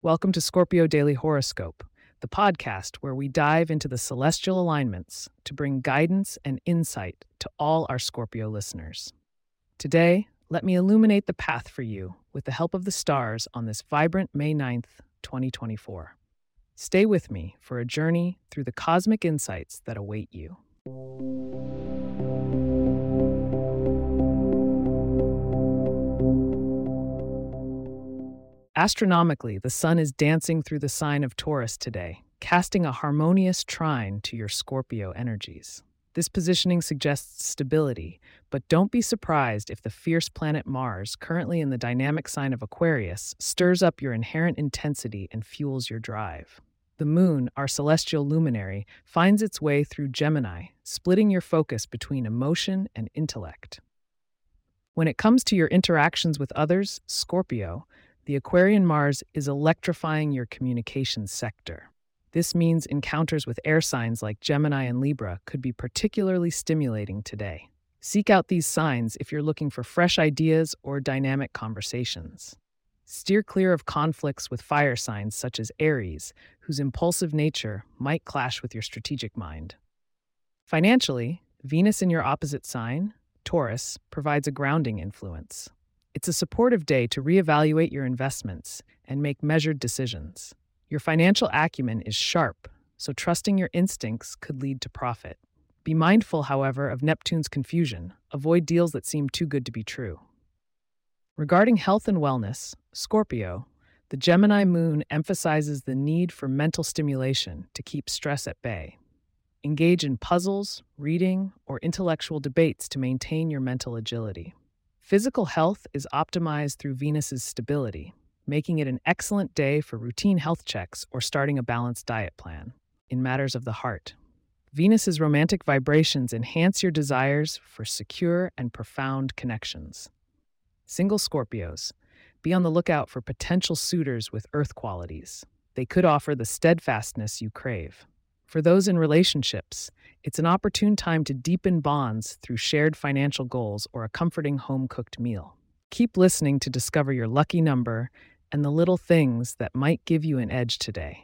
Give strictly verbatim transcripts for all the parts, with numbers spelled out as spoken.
Welcome to Scorpio Daily Horoscope, the podcast where we dive into the celestial alignments to bring guidance and insight to all our Scorpio listeners. Today, let me illuminate the path for you with the help of the stars on this vibrant May ninth, twenty twenty-four. Stay with me for a journey through the cosmic insights that await you. Astronomically, the sun is dancing through the sign of Taurus today, casting a harmonious trine to your Scorpio energies. This positioning suggests stability, but don't be surprised if the fierce planet Mars, currently in the dynamic sign of Aquarius, stirs up your inherent intensity and fuels your drive. The moon, our celestial luminary, finds its way through Gemini, splitting your focus between emotion and intellect. When it comes to your interactions with others, Scorpio, the Aquarian Mars is electrifying your communications sector. This means encounters with air signs like Gemini and Libra could be particularly stimulating today. Seek out these signs if you're looking for fresh ideas or dynamic conversations. Steer clear of conflicts with fire signs such as Aries, whose impulsive nature might clash with your strategic mind. Financially, Venus in your opposite sign, Taurus, provides a grounding influence. It's a supportive day to reevaluate your investments and make measured decisions. Your financial acumen is sharp, so trusting your instincts could lead to profit. Be mindful, however, of Neptune's confusion. Avoid deals that seem too good to be true. Regarding health and wellness, Scorpio, the Gemini moon emphasizes the need for mental stimulation to keep stress at bay. Engage in puzzles, reading, or intellectual debates to maintain your mental agility. Physical health is optimized through Venus's stability, making it an excellent day for routine health checks or starting a balanced diet plan. In matters of the heart, Venus's romantic vibrations enhance your desires for secure and profound connections. Single Scorpios, be on the lookout for potential suitors with earth qualities. They could offer the steadfastness you crave. For those in relationships, it's an opportune time to deepen bonds through shared financial goals or a comforting home-cooked meal. Keep listening to discover your lucky number and the little things that might give you an edge today.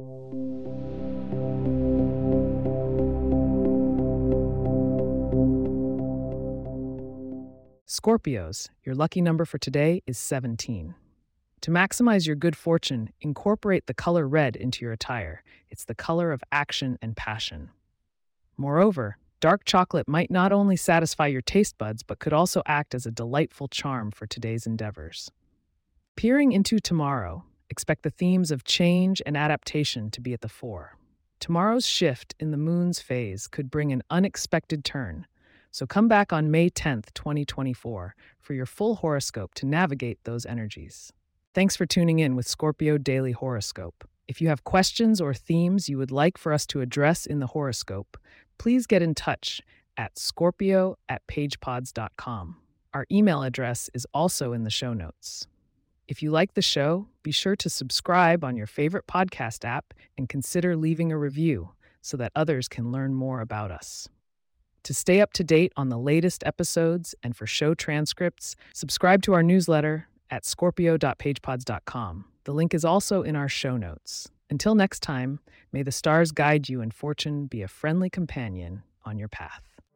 Scorpios, your lucky number for today is seventeen. To maximize your good fortune, incorporate the color red into your attire. It's the color of action and passion. Moreover, dark chocolate might not only satisfy your taste buds, but could also act as a delightful charm for today's endeavors. Peering into tomorrow, expect the themes of change and adaptation to be at the fore. Tomorrow's shift in the moon's phase could bring an unexpected turn, so come back on May tenth, twenty twenty-four, for your full horoscope to navigate those energies. Thanks for tuning in with Scorpio Daily Horoscope. If you have questions or themes you would like for us to address in the horoscope, please get in touch at scorpio at pagepods dot com. Our email address is also in the show notes. If you like the show, be sure to subscribe on your favorite podcast app and consider leaving a review so that others can learn more about us. To stay up to date on the latest episodes and for show transcripts, subscribe to our newsletter at scorpio dot pagepods dot com. The link is also in our show notes. Until next time, may the stars guide you and fortune be a friendly companion on your path.